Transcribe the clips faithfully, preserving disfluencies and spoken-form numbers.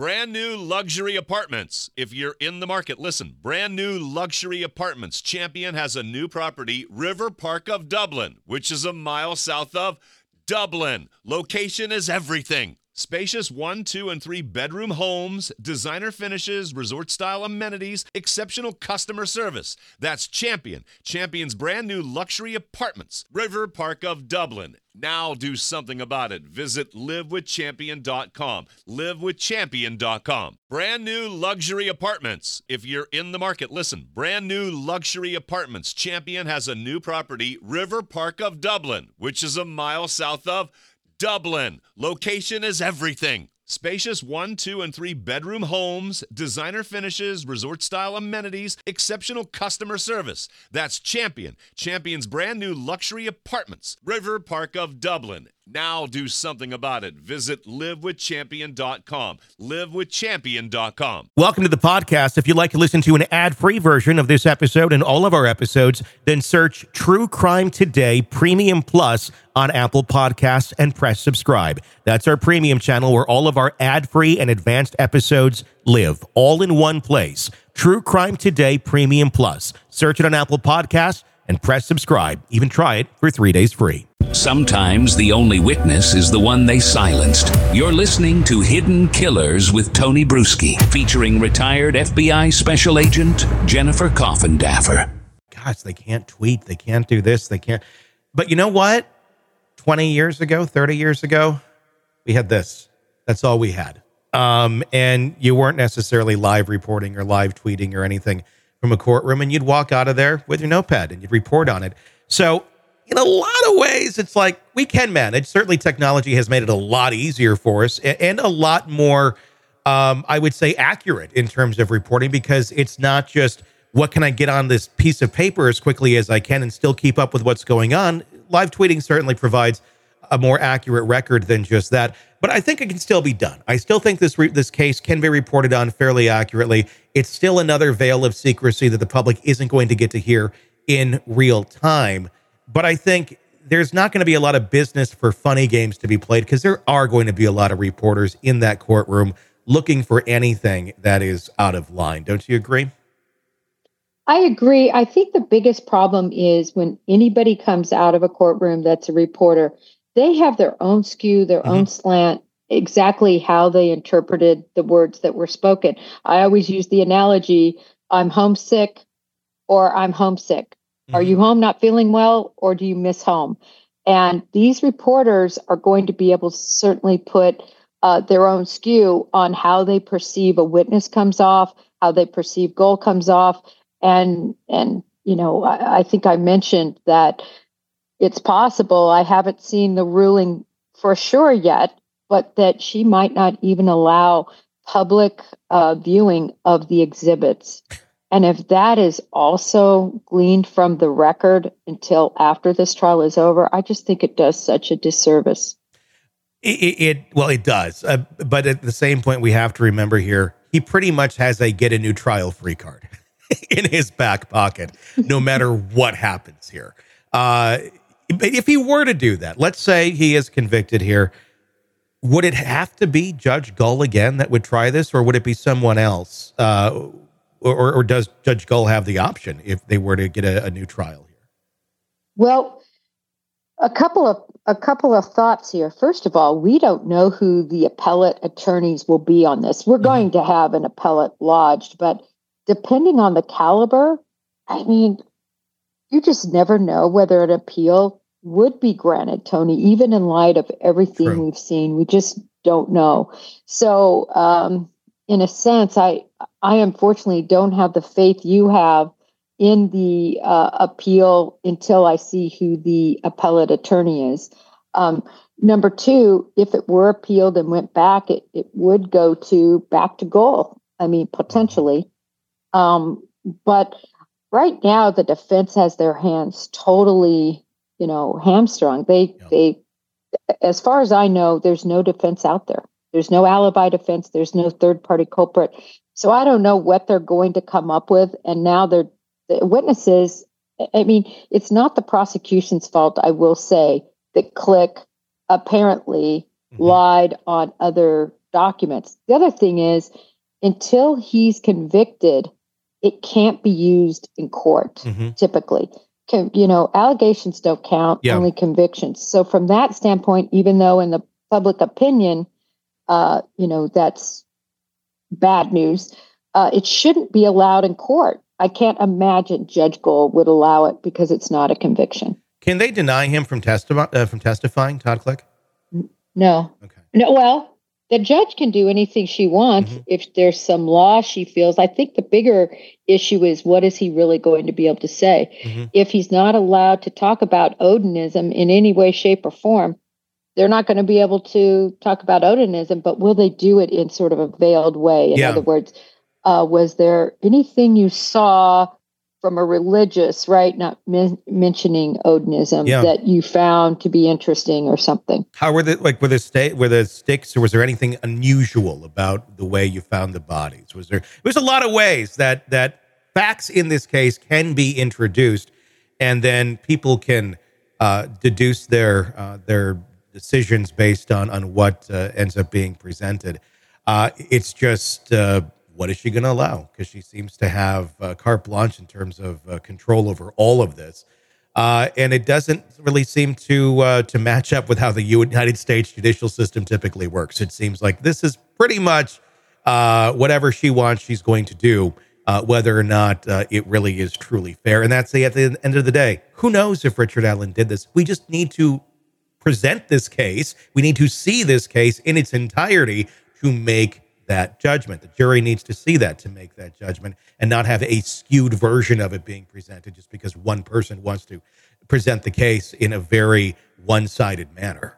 Brand new luxury apartments. If you're in the market, listen. Brand new luxury apartments. Champion has a new property, River Park of Dublin, which is a mile south of Dublin. Location is everything. Spacious one, two, and three bedroom homes, designer finishes, resort-style amenities, exceptional customer service. That's Champion. Champion's brand new luxury apartments. River Park of Dublin. Now do something about it. Visit live with champion dot com. live with champion dot com. Brand new luxury apartments. If you're in the market, listen. Brand new luxury apartments. Champion has a new property, River Park of Dublin, which is a mile south of Dublin. Location is everything. Spacious one, two, and three bedroom homes, designer finishes, resort-style amenities, exceptional customer service. That's Champion. Champion's brand new luxury apartments. River Park of Dublin. Now do something about it. Visit live with champion dot com. live with champion dot com. Welcome to the podcast. If you'd like to listen to an ad-free version of this episode and all of our episodes, then search True Crime Today Premium Plus on Apple Podcasts and press subscribe. That's our premium channel where all of our ad-free and advanced episodes live, all in one place. True Crime Today Premium Plus. Search it on Apple Podcasts and press subscribe. Even try it for three days free. Sometimes the only witness is the one they silenced. You're listening to Hidden Killers with Tony Bruschi, featuring retired F B I Special Agent Jennifer Coffindaffer. Gosh, they can't tweet. They can't do this. They can't. But you know what? twenty years ago, thirty years ago, we had this. That's all we had. Um, and you weren't necessarily live reporting or live tweeting or anything from a courtroom, and you'd walk out of there with your notepad and you'd report on it. So in a lot of ways, it's like we can manage. Certainly technology has made it a lot easier for us and, and a lot more, um, I would say, accurate in terms of reporting, because it's not just what can I get on this piece of paper as quickly as I can and still keep up with what's going on. Live tweeting certainly provides a more accurate record than just that. But I think it can still be done. I still think this re- this case can be reported on fairly accurately. It's still another veil of secrecy that the public isn't going to get to hear in real time. But I think there's not going to be a lot of business for funny games to be played, because there are going to be a lot of reporters in that courtroom looking for anything that is out of line. Don't you agree? I agree. I think the biggest problem is when anybody comes out of a courtroom that's a reporter, they have their own skew, their mm-hmm. own slant, exactly how they interpreted the words that were spoken. I always use the analogy, I'm homesick or I'm homesick. Mm-hmm. Are you home not feeling well, or do you miss home? And these reporters are going to be able to certainly put uh, their own skew on how they perceive a witness comes off, how they perceive goal comes off. And, and you know, I, I think I mentioned that it's possible, I haven't seen the ruling for sure yet, but that she might not even allow public uh, viewing of the exhibits. And if that is also gleaned from the record until after this trial is over, I just think it does such a disservice. It, it, it well, it does. Uh, but at the same point, we have to remember here, he pretty much has a get a new trial free card in his back pocket, no matter what happens here. Uh, if he were to do that, let's say he is convicted here, would it have to be Judge Gull again that would try this, or would it be someone else? Uh, or, or does Judge Gull have the option if they were to get a, a new trial here? Well, a couple of a couple of thoughts here. First of all, we don't know who the appellate attorneys will be on this. We're mm-hmm. going to have an appellate lodged, but depending on the caliber, I mean, you just never know whether an appeal would be granted, Tony, even in light of everything True. We've seen. We just don't know. So, um, in a sense, I, I unfortunately don't have the faith you have in the uh, appeal until I see who the appellate attorney is. Um, number two, if it were appealed and went back, it, it would go to back to goal. I mean, potentially. Um, but right now, the defense has their hands totally, you know, hamstrung. They, yeah. they, as far as I know, there's no defense out there. There's no alibi defense. There's no third party culprit. So I don't know what they're going to come up with. And now they're the witnesses. I mean, it's not the prosecution's fault, I will say, that Click apparently mm-hmm. lied on other documents. The other thing is, until he's convicted, it can't be used in court, mm-hmm. typically. Can, you know, allegations don't count, yeah. only convictions. So from that standpoint, even though in the public opinion, uh, you know, that's bad news, uh, it shouldn't be allowed in court. I can't imagine Judge Gold would allow it because it's not a conviction. Can they deny him from, testi- uh, from testifying, Todd Click? No. Okay. No. Well, the judge can do anything she wants mm-hmm. if there's some law she feels. I think the bigger issue is, what is he really going to be able to say? Mm-hmm. If he's not allowed to talk about Odinism in any way, shape, or form, they're not going to be able to talk about Odinism, but will they do it in sort of a veiled way? In yeah. other words, uh, was there anything you saw from a religious, right, not men- mentioning Odinism, yeah. that you found to be interesting or something? How were the, like, were there, sta- were there sticks, or was there anything unusual about the way you found the bodies? Was there, there's a lot of ways that, that facts in this case can be introduced, and then people can uh, deduce their, uh, their decisions based on, on what uh, ends up being presented. Uh, it's just, uh, what is she going to allow? Because she seems to have uh, carte blanche in terms of uh, control over all of this. Uh, and it doesn't really seem to uh, to match up with how the United States judicial system typically works. It seems like this is pretty much uh, whatever she wants, she's going to do, uh, whether or not uh, it really is truly fair. And that's the, at the end of the day, who knows if Richard Allen did this? We just need to present this case. We need to see this case in its entirety to make that judgment. The jury needs to see that to make that judgment, and not have a skewed version of it being presented just because one person wants to present the case in a very one-sided manner.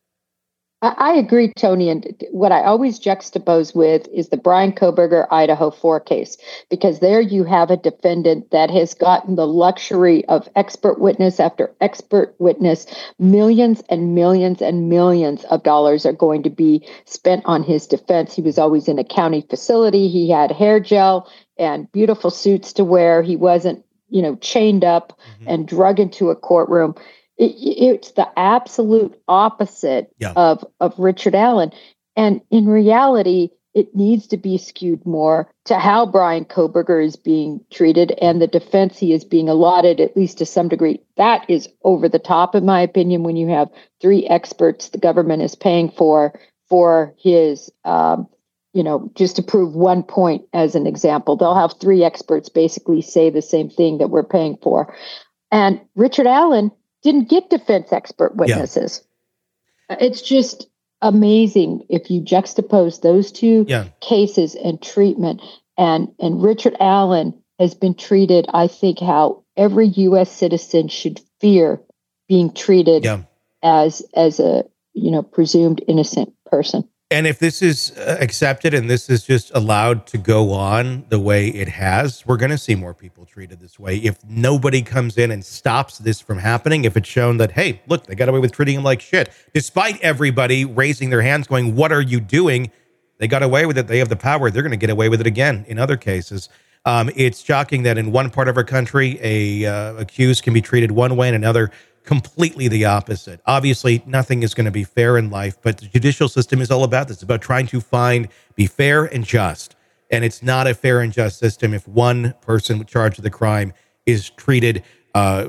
I agree, Tony. And what I always juxtapose with is the Bryan Kohberger Idaho four case, because there you have a defendant that has gotten the luxury of expert witness after expert witness. Millions and millions and millions of dollars are going to be spent on his defense. He was always in a county facility. He had hair gel and beautiful suits to wear. He wasn't, you know, chained up mm-hmm. and drug into a courtroom. It, it's the absolute opposite yeah. of, of Richard Allen. And in reality, it needs to be skewed more to how Bryan Kohberger is being treated and the defense he is being allotted, at least to some degree. That is over the top, in my opinion, when you have three experts the government is paying for, for his, um, you know, just to prove one point as an example. They'll have three experts basically say the same thing that we're paying for. And Richard Allen didn't get defense expert witnesses. Yeah. It's just amazing if you juxtapose those two yeah. cases and treatment. And, and Richard Allen has been treated, I think, how every U S citizen should fear being treated yeah. as as a, you know, presumed innocent person. And if this is accepted and this is just allowed to go on the way it has, we're going to see more people treated this way. If nobody comes in and stops this from happening, if it's shown that, hey, look, they got away with treating him like shit, despite everybody raising their hands going, what are you doing? They got away with it. They have the power. They're going to get away with it again in other cases. Um, it's shocking that in one part of our country, a uh, accused can be treated one way and another completely the opposite. Obviously, nothing is going to be fair in life, but the judicial system is all about this. It's about trying to find, be fair and just. And it's not a fair and just system if one person charged with the crime is treated uh,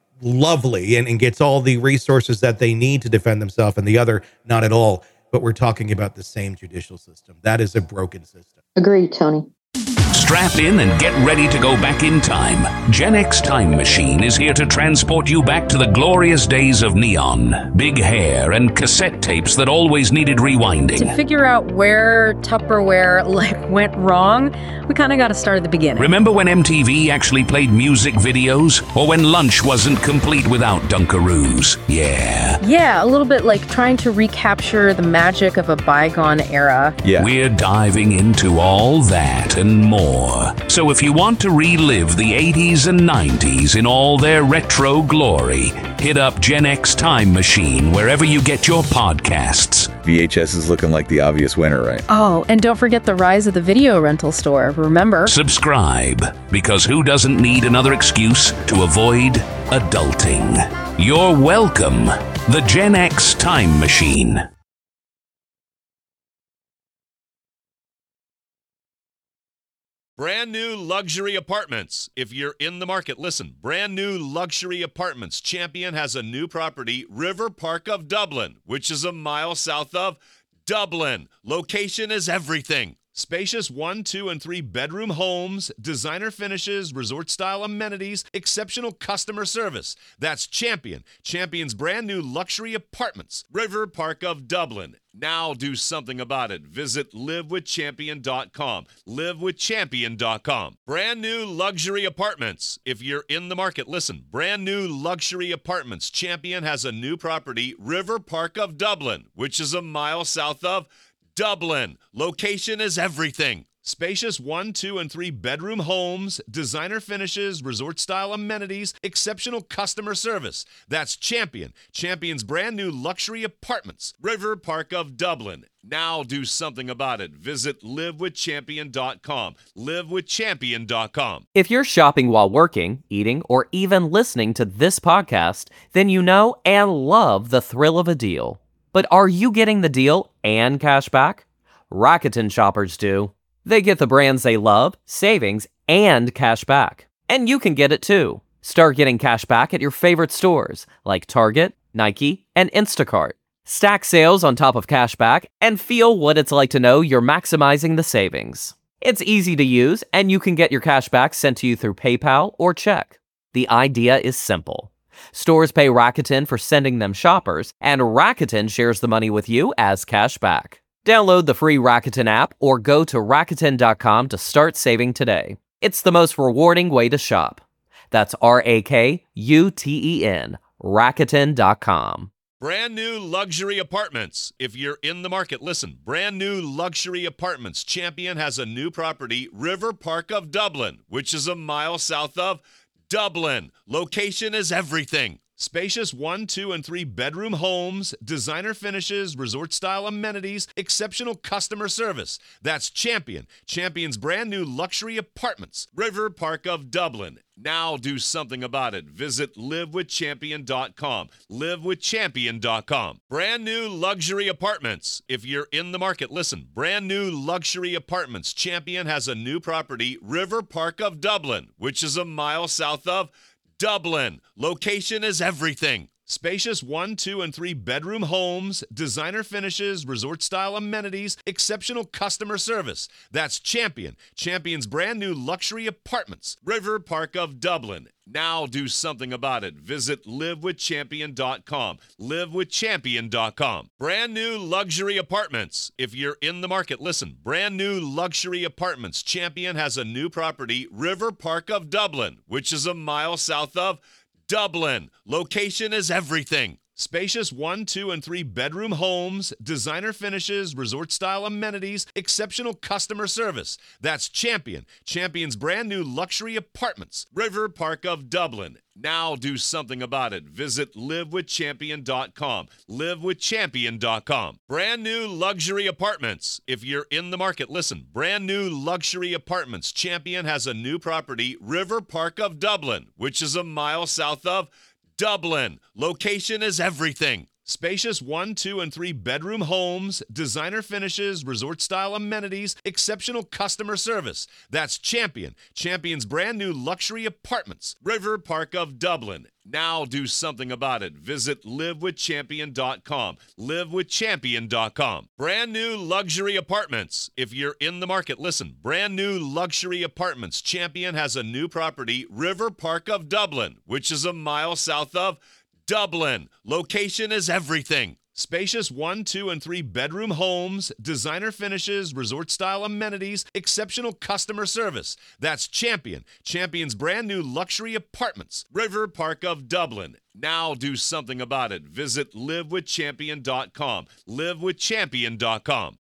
lovely and, and gets all the resources that they need to defend themselves, and the other not at all. But we're talking about the same judicial system. That is a broken system. Agreed, Tony. Strap in and get ready to go back in time. Gen X Time Machine is here to transport you back to the glorious days of neon, big hair, and cassette tapes that always needed rewinding. To figure out where Tupperware like went wrong, we kind of got to start at the beginning. Remember when M T V actually played music videos? Or when lunch wasn't complete without Dunkaroos? Yeah. Yeah, a little bit like trying to recapture the magic of a bygone era. Yeah. We're diving into all that and more. So if you want to relive the eighties and nineties in all their retro glory, hit up Gen X Time Machine wherever you get your podcasts. V H S is looking like the obvious winner, right? Oh, and don't forget the rise of the video rental store. Remember? Subscribe, because who doesn't need another excuse to avoid adulting? You're welcome. The Gen X Time Machine. Brand new luxury apartments. If you're in the market, listen. Brand new luxury apartments. Champion has a new property, River Park of Dublin, which is a mile south of Dublin. Location is everything. Spacious one, two, and three bedroom homes, designer finishes, resort-style amenities, exceptional customer service. That's Champion. Champion's brand new luxury apartments, River Park of Dublin. Now do something about it. Visit live with champion dot com. live with champion dot com. Brand new luxury apartments. If you're in the market, listen. Brand new luxury apartments. Champion has a new property, River Park of Dublin, which is a mile south of Dublin. Location is everything. Spacious one, two, and three bedroom homes, designer finishes, resort-style amenities, exceptional customer service. That's Champion. Champion's brand new luxury apartments, River Park of Dublin. Now do something about it. Visit live with champion dot com. live with champion dot com. If you're shopping while working, eating, or even listening to this podcast, then you know and love the thrill of a deal. But are you getting the deal and cash back? Rakuten shoppers do. They get the brands they love, savings, and cash back. And you can get it too. Start getting cash back at your favorite stores like Target, Nike, and Instacart. Stack sales on top of cash back and feel what it's like to know you're maximizing the savings. It's easy to use, and you can get your cash back sent to you through PayPal or check. The idea is simple. Stores pay Rakuten for sending them shoppers, and Rakuten shares the money with you as cash back. Download the free Rakuten app or go to Rakuten dot com to start saving today. It's the most rewarding way to shop. That's R A K U T E N, Rakuten dot com. Brand new luxury apartments. If you're in the market, listen. Brand new luxury apartments. Champion has a new property, River Park of Dublin, which is a mile south of Dublin. Location is everything. Spacious one, two, and three bedroom homes, designer finishes, resort-style amenities, exceptional customer service. That's Champion. Champion's brand new luxury apartments, River Park of Dublin. Now do something about it. Visit live with champion dot com. live with champion dot com. Brand new luxury apartments. If you're in the market, listen. Brand new luxury apartments. Champion has a new property, River Park of Dublin, which is a mile south of Dublin. Location is everything. Spacious one, two, and three bedroom homes, designer finishes, resort-style amenities, exceptional customer service. That's Champion. Champion's brand new luxury apartments, River Park of Dublin. Now do something about it. Visit live with champion dot com. live with champion dot com. Brand new luxury apartments. If you're in the market, listen. Brand new luxury apartments. Champion has a new property, River Park of Dublin, which is a mile south of Dublin. Location is everything. Spacious one, two, and three bedroom homes, designer finishes, resort-style amenities, exceptional customer service. That's Champion. Champion's brand new luxury apartments, River Park of Dublin. Now do something about it. Visit live with champion dot com. live with champion dot com. Brand new luxury apartments. If you're in the market, listen. Brand new luxury apartments. Champion has a new property, River Park of Dublin, which is a mile south of Dublin. Location is everything. Spacious one, two, and three bedroom homes, designer finishes, resort-style amenities, exceptional customer service. That's Champion. Champion's brand new luxury apartments, River Park of Dublin. Now do something about it. Visit live with champion dot com. live with champion dot com. Brand new luxury apartments. If you're in the market, listen. Brand new luxury apartments. Champion has a new property, River Park of Dublin, which is a mile south of Dublin. Location is everything. Spacious one, two, and three bedroom homes, designer finishes, resort-style amenities, exceptional customer service. That's Champion. Champion's brand new luxury apartments, River Park of Dublin. Now do something about it. Visit live with champion dot com. live with champion dot com.